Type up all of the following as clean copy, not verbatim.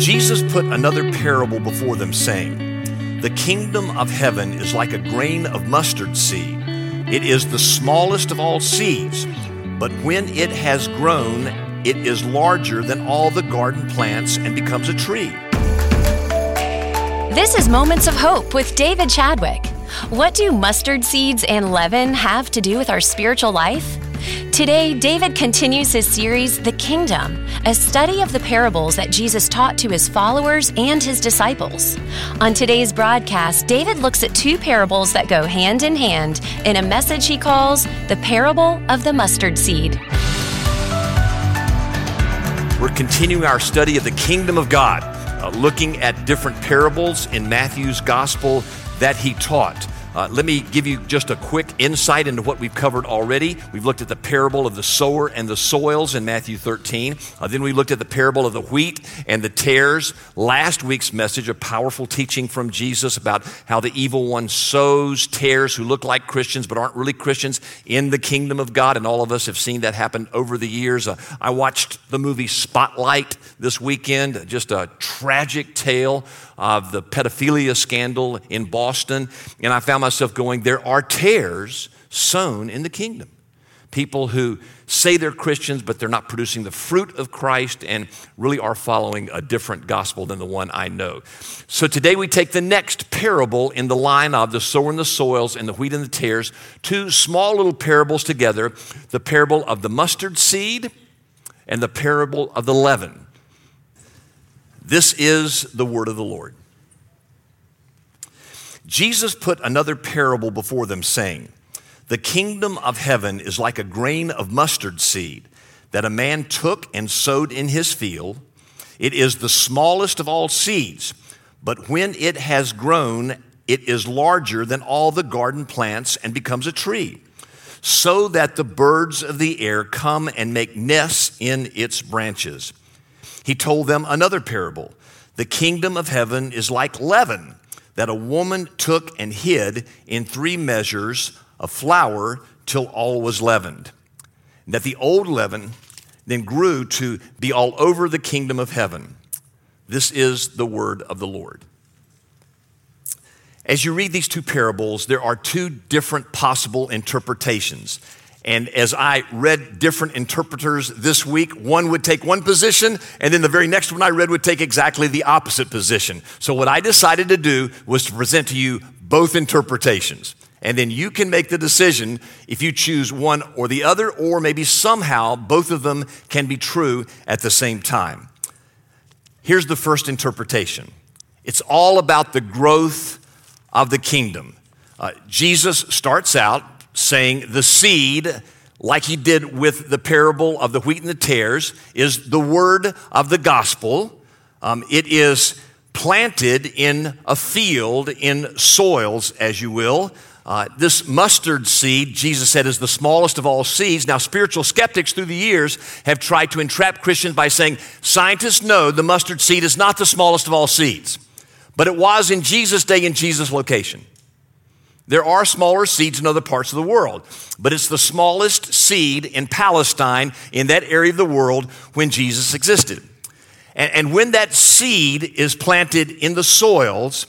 Jesus put another parable before them, saying, "The kingdom of heaven is like a grain of mustard seed. It is the smallest of all seeds, but when it has grown, it is larger than all the garden plants and becomes a tree." This is Moments of Hope with David Chadwick. What do mustard seeds and leaven have to do with our spiritual life? Today, David continues his series, The Kingdom, a study of the parables that Jesus taught to his followers and his disciples. On today's broadcast, David looks at two parables that go hand in hand in a message he calls The Parable of the Mustard Seed. We're continuing our study of the kingdom of God, looking at different parables in Matthew's gospel that he taught. Let me give you just a quick insight into what we've covered already. We've looked at the parable of the sower and the soils in Matthew 13. Then we looked at the parable of the wheat and the tares. Last week's message, a powerful teaching from Jesus about how the evil one sows tares who look like Christians but aren't really Christians in the kingdom of God. And all of us have seen that happen over the years. I watched the movie Spotlight this weekend, just a tragic tale of the pedophilia scandal in Boston. And I found myself going, there are tares sown in the kingdom. People who say they're Christians, but they're not producing the fruit of Christ and really are following a different gospel than the one I know. So today we take the next parable in the line of the sower and the soils and the wheat and the tares, two small little parables together, the parable of the mustard seed and the parable of the leaven. This is the word of the Lord. Jesus put another parable before them, saying, "The kingdom of heaven is like a grain of mustard seed that a man took and sowed in his field. It is the smallest of all seeds, but when it has grown, it is larger than all the garden plants and becomes a tree, so that the birds of the air come and make nests in its branches." He told them another parable. "The kingdom of heaven is like leaven that a woman took and hid in 3 measures of flour till all was leavened. And that the old leaven then grew to be all over the kingdom of heaven." This is the word of the Lord. As you read these two parables, there are two different possible interpretations. And as I read different interpreters this week, one would take one position, and then the very next one I read would take exactly the opposite position. So what I decided to do was to present to you both interpretations. And then you can make the decision if you choose one or the other, or maybe somehow both of them can be true at the same time. Here's the first interpretation. It's all about the growth of the kingdom. Jesus starts out saying the seed, like he did with the parable of the wheat and the tares, is the word of the gospel. It is planted in a field, in soils, as you will. This mustard seed, Jesus said, is the smallest of all seeds. Now, spiritual skeptics through the years have tried to entrap Christians by saying, scientists know the mustard seed is not the smallest of all seeds. But it was in Jesus' day, in Jesus' location. There are smaller seeds in other parts of the world, but it's the smallest seed in Palestine, in that area of the world, when Jesus existed. And when that seed is planted in the soils,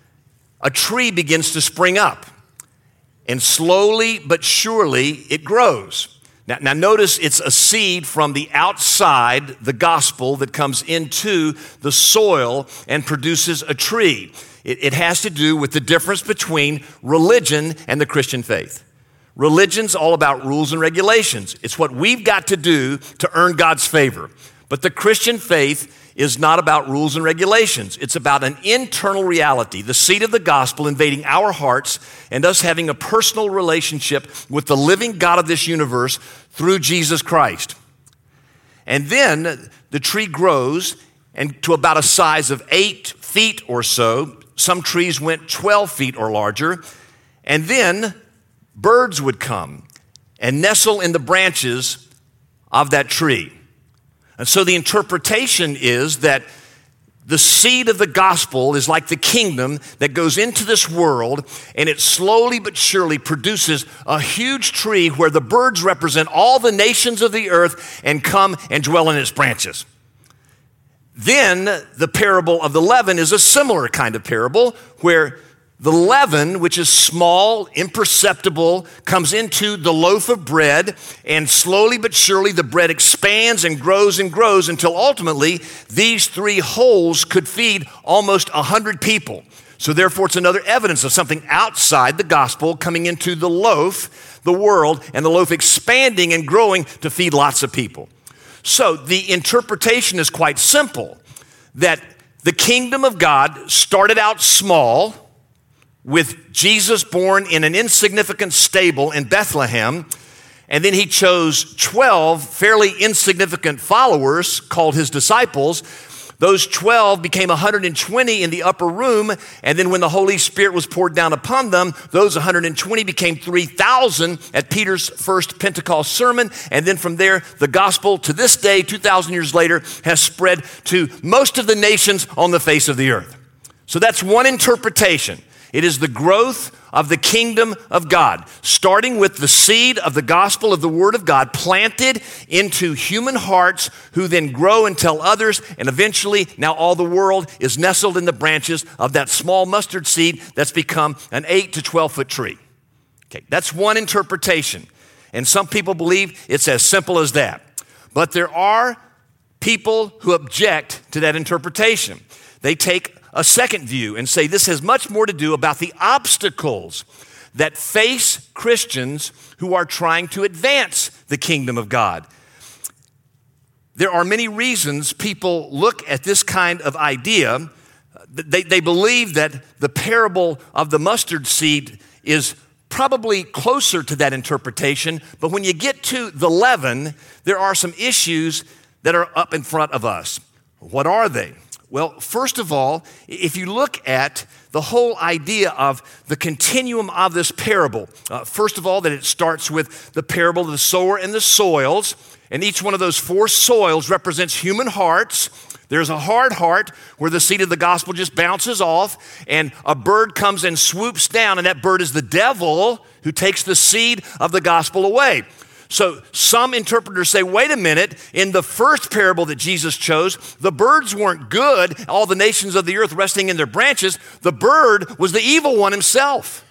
a tree begins to spring up. And slowly but surely it grows. Now notice it's a seed from the outside, the gospel, that comes into the soil and produces a tree. It has to do with the difference between religion and the Christian faith. Religion's all about rules and regulations. It's what we've got to do to earn God's favor. But the Christian faith is not about rules and regulations. It's about an internal reality, the seed of the gospel invading our hearts and us having a personal relationship with the living God of this universe through Jesus Christ. And then the tree grows and to about a size of 8 feet or so. Some trees went 12 feet or larger. And then birds would come and nestle in the branches of that tree. And so the interpretation is that the seed of the gospel is like the kingdom that goes into this world, and it slowly but surely produces a huge tree where the birds represent all the nations of the earth and come and dwell in its branches. Then the parable of the leaven is a similar kind of parable where the leaven, which is small, imperceptible, comes into the loaf of bread, and slowly but surely the bread expands and grows until ultimately these three holes could feed almost 100 people. So therefore it's another evidence of something outside the gospel coming into the loaf, the world, and the loaf expanding and growing to feed lots of people. So the interpretation is quite simple, that the kingdom of God started out small, with Jesus born in an insignificant stable in Bethlehem, and then he chose 12 fairly insignificant followers called his disciples. Those 12 became 120 in the upper room, and then when the Holy Spirit was poured down upon them, those 120 became 3,000 at Peter's first Pentecost sermon, and then from there, the gospel to this day, 2,000 years later, has spread to most of the nations on the face of the earth. So that's one interpretation. It is the growth of the kingdom of God, starting with the seed of the gospel of the word of God planted into human hearts who then grow and tell others, and eventually now all the world is nestled in the branches of that small mustard seed that's become an 8 to 12 foot tree. Okay, that's one interpretation. And some people believe it's as simple as that. But there are people who object to that interpretation. They take a second view and say this has much more to do about the obstacles that face Christians who are trying to advance the kingdom of God. There are many reasons people look at this kind of idea. They believe that the parable of the mustard seed is probably closer to that interpretation, but when you get to the leaven, there are some issues that are up in front of us. What are they? Well, first of all, if you look at the whole idea of the continuum of this parable, first of all, that it starts with the parable of the sower and the soils, and each one of those four soils represents human hearts. There's a hard heart where the seed of the gospel just bounces off, and a bird comes and swoops down, and that bird is the devil who takes the seed of the gospel away. So some interpreters say, wait a minute, in the first parable that Jesus chose, the birds weren't good, all the nations of the earth resting in their branches. The bird was the evil one himself.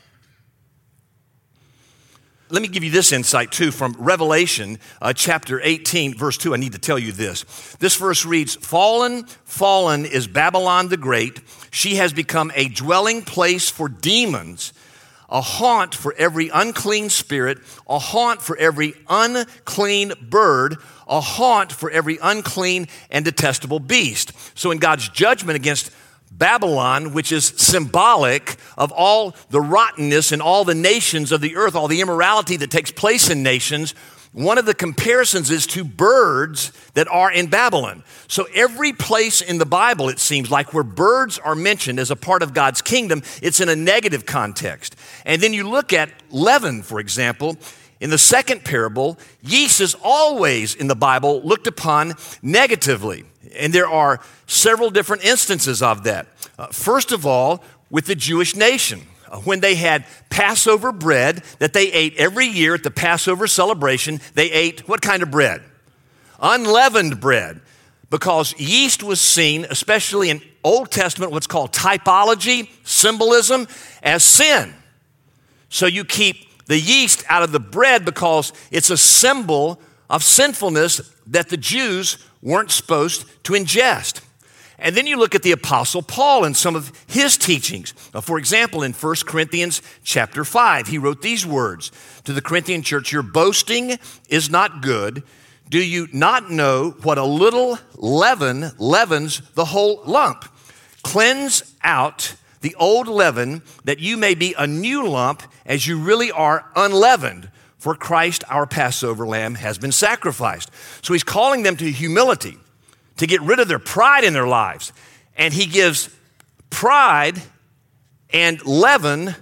Let me give you this insight too from Revelation chapter 18, verse 2. I need to tell you this. This verse reads, fallen is Babylon the Great. She has become a dwelling place for demons, a haunt for every unclean spirit, a haunt for every unclean bird, a haunt for every unclean and detestable beast. So in God's judgment against Babylon, which is symbolic of all the rottenness in all the nations of the earth, all the immorality that takes place in nations, one of the comparisons is to birds that are in Babylon. So every place in the Bible, it seems like, where birds are mentioned as a part of God's kingdom, it's in a negative context. And then you look at leaven, for example. In the second parable, yeast is always in the Bible looked upon negatively. And there are several different instances of that. First of all, with the Jewish nation. When they had Passover bread that they ate every year at the Passover celebration, they ate what kind of bread? Unleavened bread. Because yeast was seen, especially in Old Testament, what's called typology, symbolism, as sin. So you keep the yeast out of the bread because it's a symbol of sinfulness that the Jews weren't supposed to ingest. And then you look at the Apostle Paul and some of his teachings. For example, in 1 Corinthians chapter 5, he wrote these words to the Corinthian church, your boasting is not good. Do you not know what a little leaven leavens the whole lump? Cleanse out the old leaven that you may be a new lump as you really are unleavened. For Christ, our Passover lamb, has been sacrificed. So he's calling them to humility, to get rid of their pride in their lives. And he gives pride and leaven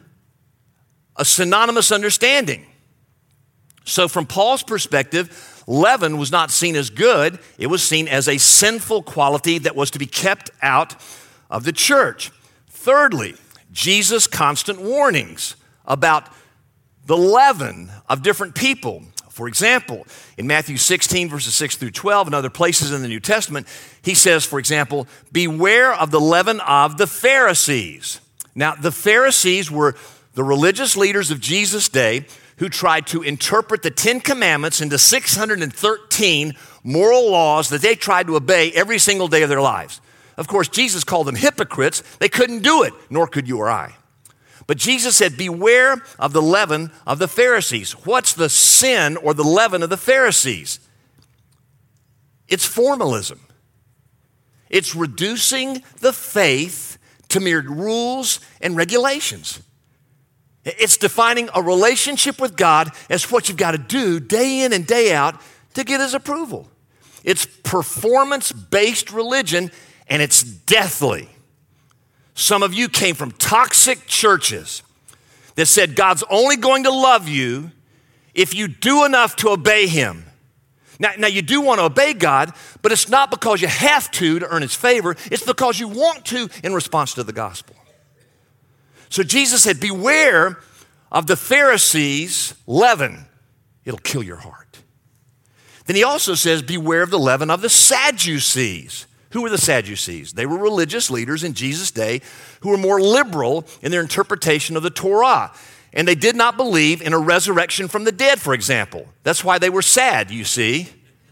a synonymous understanding. So from Paul's perspective, leaven was not seen as good. It was seen as a sinful quality that was to be kept out of the church. Thirdly, Jesus' constant warnings about the leaven of different people. For example, in Matthew 16, verses 6 through 12, and other places in the New Testament, he says, for example, beware of the leaven of the Pharisees. Now, the Pharisees were the religious leaders of Jesus' day who tried to interpret the 10 Commandments into 613 moral laws that they tried to obey every single day of their lives. Of course, Jesus called them hypocrites. They couldn't do it, nor could you or I. But Jesus said, beware of the leaven of the Pharisees. What's the sin or the leaven of the Pharisees? It's formalism. It's reducing the faith to mere rules and regulations. It's defining a relationship with God as what you've got to do day in and day out to get His approval. It's performance-based religion, and it's deathly. Some of you came from toxic churches that said God's only going to love you if you do enough to obey Him. Now you do want to obey God, but it's not because you have to earn His favor. It's because you want to in response to the gospel. So Jesus said, beware of the Pharisees' leaven. It'll kill your heart. Then He also says, beware of the leaven of the Sadducees. Who were the Sadducees? They were religious leaders in Jesus' day who were more liberal in their interpretation of the Torah. And they did not believe in a resurrection from the dead, for example. That's why they were sad, you see.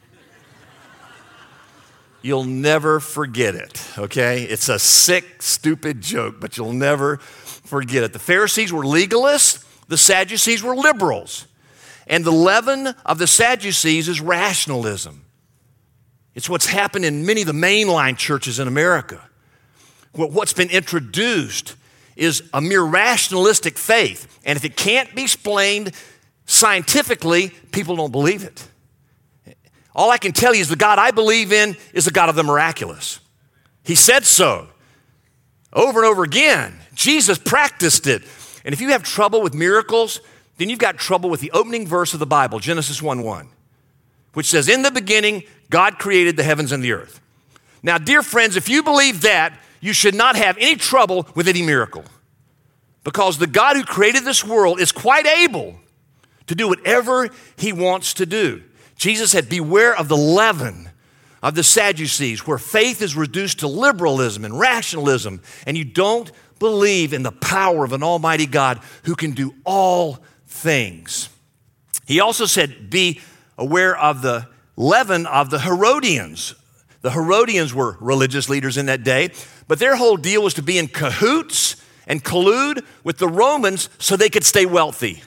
You'll never forget it, okay? It's a sick, stupid joke, but you'll never forget it. The Pharisees were legalists. The Sadducees were liberals. And the leaven of the Sadducees is rationalism. It's what's happened in many of the mainline churches in America. What's been introduced is a mere rationalistic faith. And if it can't be explained scientifically, people don't believe it. All I can tell you is the God I believe in is the God of the miraculous. He said so over and over again. Jesus practiced it. And if you have trouble with miracles, then you've got trouble with the opening verse of the Bible, Genesis 1:1, which says, in the beginning, God created the heavens and the earth. Now, dear friends, if you believe that, you should not have any trouble with any miracle, because the God who created this world is quite able to do whatever He wants to do. Jesus said, beware of the leaven of the Sadducees, where faith is reduced to liberalism and rationalism, and you don't believe in the power of an almighty God who can do all things. He also said, be aware of the leaven of the Herodians. The Herodians were religious leaders in that day, but their whole deal was to be in cahoots and collude with the Romans so they could stay wealthy.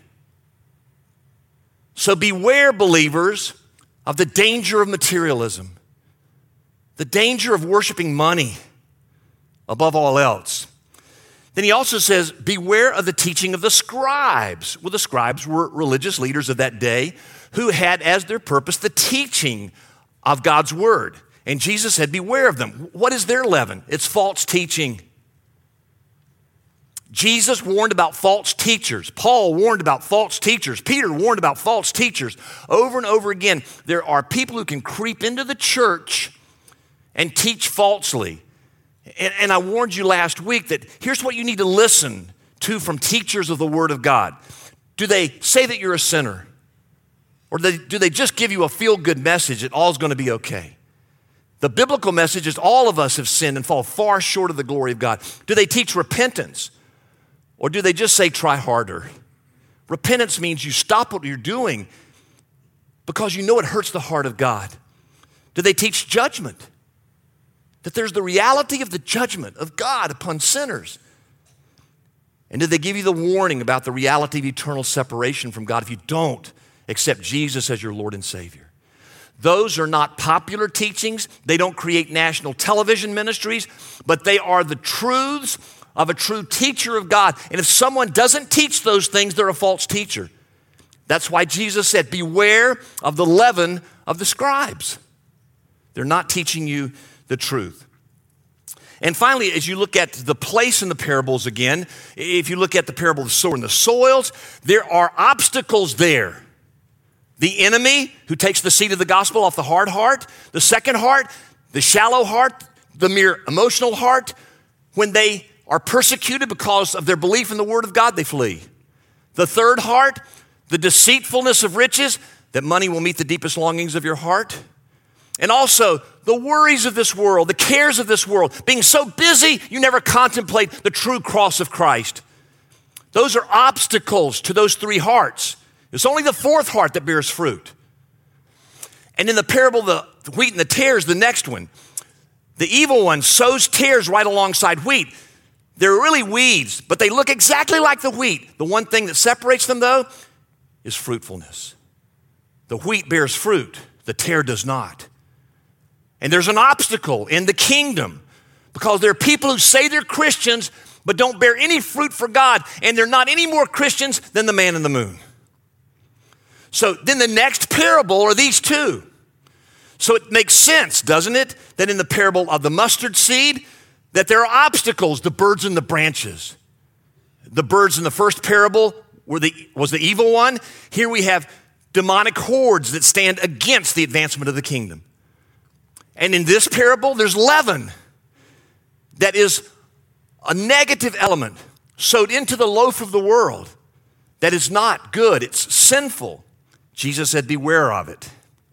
So beware, believers, of the danger of materialism, the danger of worshiping money above all else. Then he also says, beware of the teaching of the scribes. Well, the scribes were religious leaders of that day who had as their purpose the teaching of God's word. And Jesus said, beware of them. What is their leaven? It's false teaching. Jesus warned about false teachers. Paul warned about false teachers. Peter warned about false teachers. Over and over again, there are people who can creep into the church and teach falsely. And I warned you last week that here's what you need to listen to from teachers of the Word of God. Do they say that you're a sinner? Or do they just give you a feel-good message that all's going to be okay? The biblical message is all of us have sinned and fall far short of the glory of God. Do they teach repentance? Or do they just say try harder? Repentance means you stop what you're doing because you know it hurts the heart of God. Do they teach judgment? That there's the reality of the judgment of God upon sinners. And did they give you the warning about the reality of eternal separation from God if you don't accept Jesus as your Lord and Savior? Those are not popular teachings. They don't create national television ministries, but they are the truths of a true teacher of God. And if someone doesn't teach those things, they're a false teacher. That's why Jesus said, beware of the leaven of the scribes. They're not teaching you the truth. And finally, as you look at the place in the parables again, if you look at the parable of the sower and the soils, there are obstacles there. The enemy who takes the seed of the gospel off the hard heart, the second heart, the shallow heart, the mere emotional heart, when they are persecuted because of their belief in the word of God, they flee. The third heart, the deceitfulness of riches, that money will meet the deepest longings of your heart. And also the worries of this world, the cares of this world, being so busy you never contemplate the true cross of Christ. Those are obstacles to those three hearts. It's only the fourth heart that bears fruit. And in the parable of the wheat and the tares, the next one, the evil one sows tares right alongside wheat. They're really weeds, but they look exactly like the wheat. The one thing that separates them, though, is fruitfulness. The wheat bears fruit, the tare does not. And there's an obstacle in the kingdom because there are people who say they're Christians but don't bear any fruit for God, and they're not any more Christians than the man in the moon. So then the next parable are these two. So it makes sense, doesn't it, that in the parable of the mustard seed, that there are obstacles, the birds and the branches. The birds in the first parable was the evil one. Here we have demonic hordes that stand against the advancement of the kingdom. And in this parable, there's leaven that is a negative element sowed into the loaf of the world that is not good. It's sinful. Jesus said, beware of it.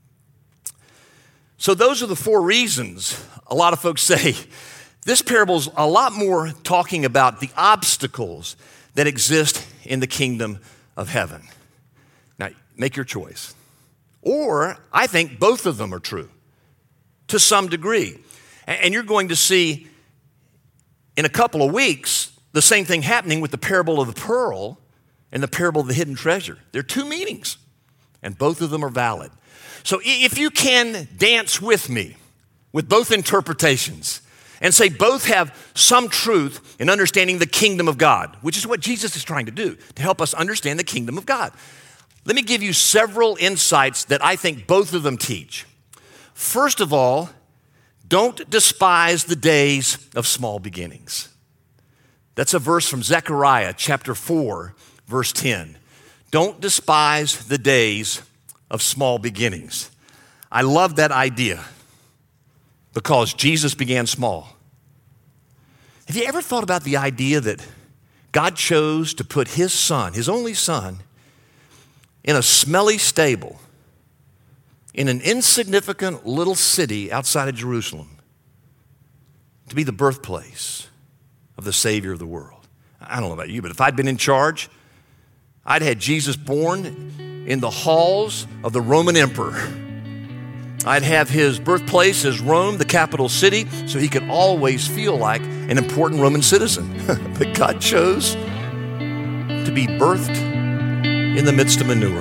So those are the four reasons a lot of folks say this parable is a lot more talking about the obstacles that exist in the kingdom of heaven. Now, make your choice. Or I think both of them are true to some degree. And you're going to see in a couple of weeks the same thing happening with the parable of the pearl and the parable of the hidden treasure. There are two meanings, and both of them are valid. So if you can dance with me with both interpretations and say both have some truth in understanding the kingdom of God, which is what Jesus is trying to do, to help us understand the kingdom of God. Let me give you several insights that I think both of them teach. First of all, don't despise the days of small beginnings. That's a verse from Zechariah chapter 4, verse 10. Don't despise the days of small beginnings. I love that idea because Jesus began small. Have you ever thought about the idea that God chose to put his son, his only son, in a smelly stable in an insignificant little city outside of Jerusalem to be the birthplace of the Savior of the world? I don't know about you, but if I'd been in charge, I'd had Jesus born in the halls of the Roman emperor. I'd have his birthplace as Rome, the capital city, so he could always feel like an important Roman citizen. But God chose to be birthed in the midst of manure.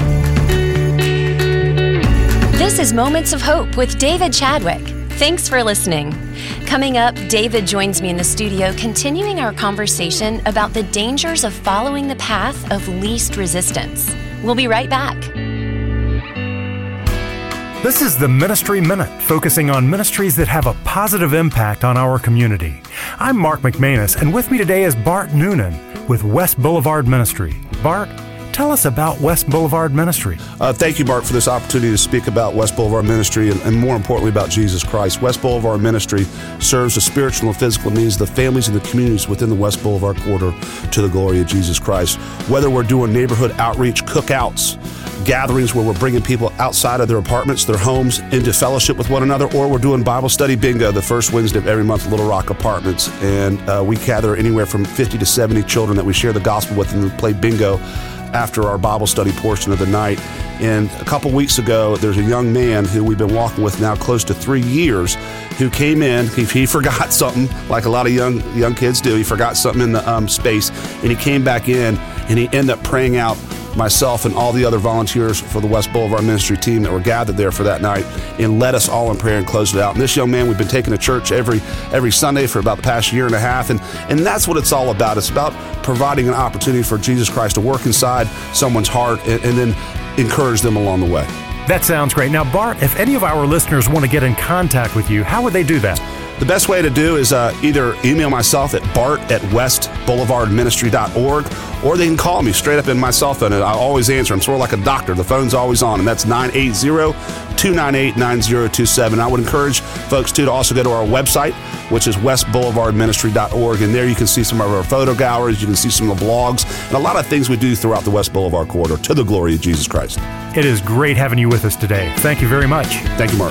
This is Moments of Hope with David Chadwick. Thanks for listening. Coming up, David joins me in the studio continuing our conversation about the dangers of following the path of least resistance. We'll be right back. This is the Ministry Minute, focusing on ministries that have a positive impact on our community. I'm Mark McManus, and with me today is Bart Noonan with West Boulevard Ministry. Bart, tell us about West Boulevard Ministry. Thank you, Mark, for this opportunity to speak about West Boulevard Ministry and more importantly about Jesus Christ. West Boulevard Ministry serves the spiritual and physical needs of the families and the communities within the West Boulevard corridor to the glory of Jesus Christ. Whether we're doing neighborhood outreach, cookouts, gatherings where we're bringing people outside of their apartments, their homes, into fellowship with one another, or we're doing Bible study bingo the first Wednesday of every month at Little Rock Apartments. And we gather anywhere from 50 to 70 children that we share the gospel with and we play bingo after our Bible study portion of the night. And a couple weeks ago, there's a young man who we've been walking with now close to 3 years who came in. He forgot something, like a lot of young kids do. He forgot something in the space, and he came back in, and he ended up praying out myself and all the other volunteers for the West Boulevard Ministry team that were gathered there for that night, and led us all in prayer and closed it out. And this young man, we've been taking to church every Sunday for about the past year and a half, and that's what it's all about. It's about providing an opportunity for Jesus Christ to work inside someone's heart and then encourage them along the way. That sounds great. Now, Bart, if any of our listeners want to get in contact with you, how would they do that? The best way to do is either email myself at bart@westboulevardministry.org, or they can call me straight up in my cell phone, and I always answer. I'm sort of like a doctor. The phone's always on, and that's 980-298-9027. I would encourage folks, too, to also go to our website, which is westboulevardministry.org. And there you can see some of our photo galleries, you can see some of the blogs, and a lot of things we do throughout the West Boulevard corridor to the glory of Jesus Christ. It is great having you with us today. Thank you very much. Thank you, Mark.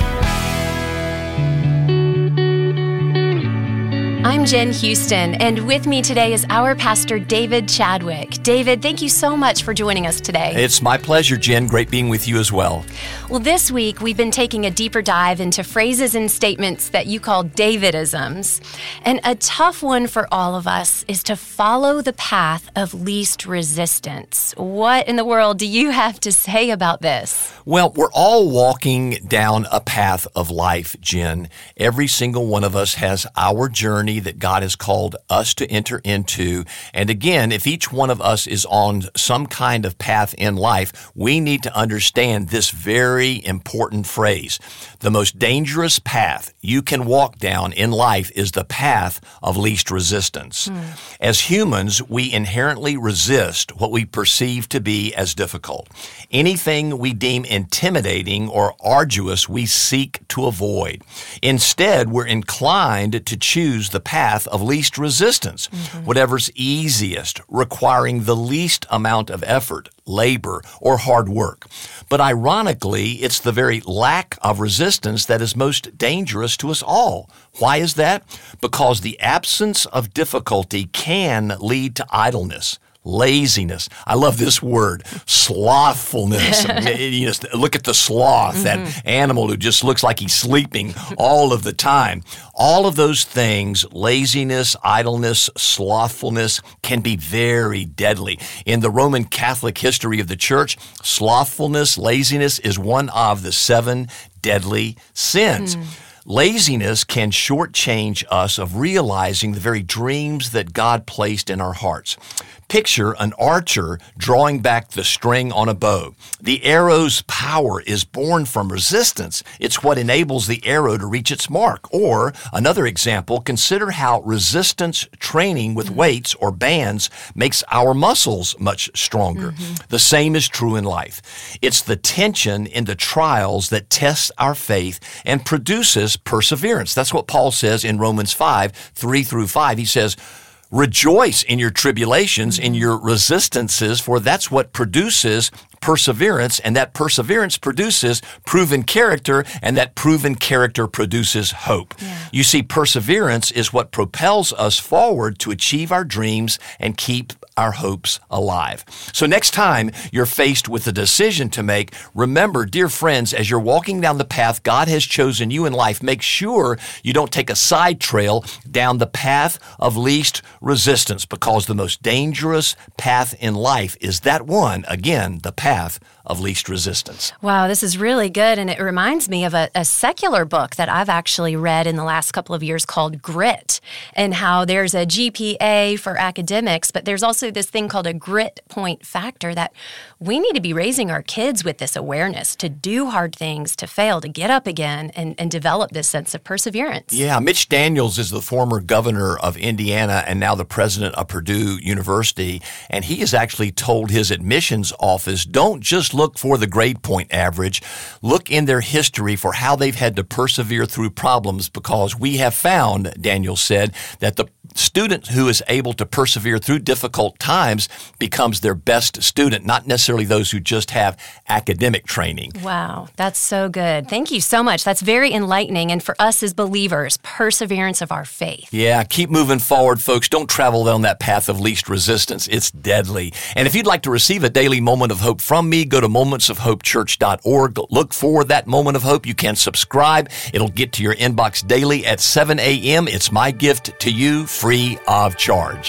I'm Jen Houston, and with me today is our pastor, David Chadwick. David, thank you so much for joining us today. It's my pleasure, Jen. Great being with you as well. Well, this week we've been taking a deeper dive into phrases and statements that you call Davidisms. And a tough one for all of us is to follow the path of least resistance. What in the world do you have to say about this? Well, we're all walking down a path of life, Jen. Every single one of us has our journey that God has called us to enter into. And again, if each one of us is on some kind of path in life, we need to understand this very important phrase. The most dangerous path you can walk down in life is the path of least resistance. As humans, we inherently resist what we perceive to be as difficult. Anything we deem intimidating or arduous, we seek to avoid. Instead, we're inclined to choose the path of least resistance, whatever's easiest, requiring the least amount of effort, labor, or hard work. But ironically, it's the very lack of resistance that is most dangerous to us all. Why is that? Because the absence of difficulty can lead to idleness, laziness. I love this word, slothfulness. You just look at the sloth, that animal who just looks like he's sleeping all of the time. All of those things, laziness, idleness, slothfulness, can be very deadly. In the Roman Catholic history of the church, slothfulness, laziness is one of the 7 deadly sins. Laziness can shortchange us of realizing the very dreams that God placed in our hearts. Picture an archer drawing back the string on a bow. The arrow's power is born from resistance. It's what enables the arrow to reach its mark. Or, another example, consider how resistance training with weights or bands makes our muscles much stronger. The same is true in life. It's the tension in the trials that tests our faith and produces perseverance. That's what Paul says in Romans 5, 3 through 5. He says, rejoice in your tribulations, in your resistances, for that's what produces perseverance, and that perseverance produces proven character, and that proven character produces hope. You see, perseverance is what propels us forward to achieve our dreams and keep our hopes alive. So next time you're faced with a decision to make, remember, dear friends, as you're walking down the path God has chosen you in life, make sure you don't take a side trail down the path of least resistance, because the most dangerous path in life is that one, again, the path of least resistance. Wow, this is really good, and it reminds me of a secular book that I've actually read in the last couple of years called Grit, and how there's a GPA for academics, but there's also this thing called a grit point factor, that we need to be raising our kids with this awareness to do hard things, to fail, to get up again, and develop this sense of perseverance. Yeah, Mitch Daniels is the former governor of Indiana and now the president of Purdue University, and he has actually told his admissions office, don't just look for the grade point average. Look in their history for how they've had to persevere through problems, because we have found, Daniel said, that the student who is able to persevere through difficult times becomes their best student, not necessarily those who just have academic training. Wow, that's so good. Thank you so much. That's very enlightening. And for us as believers, perseverance of our faith. Yeah, keep moving forward, folks. Don't travel down that path of least resistance. It's deadly. And if you'd like to receive a daily moment of hope from me, go to momentsofhopechurch.org. Look for that moment of hope. You can subscribe. It'll get to your inbox daily at 7 a.m. It's my gift to you, free of charge.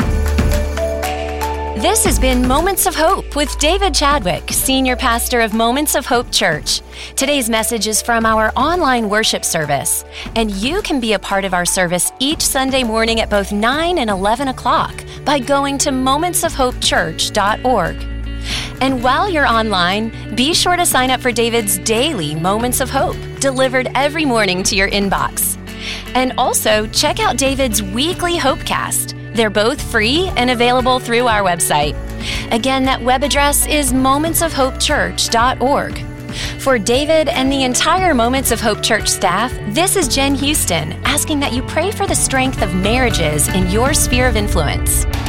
This has been Moments of Hope with David Chadwick, Senior Pastor of Moments of Hope Church. Today's message is from our online worship service, and you can be a part of our service each Sunday morning at both 9 and 11 o'clock by going to momentsofhopechurch.org. And while you're online, be sure to sign up for David's daily Moments of Hope, delivered every morning to your inbox. And also, check out David's weekly Hopecast. They're both free and available through our website. Again, that web address is momentsofhopechurch.org. For David and the entire Moments of Hope Church staff, this is Jen Houston asking that you pray for the strength of marriages in your sphere of influence.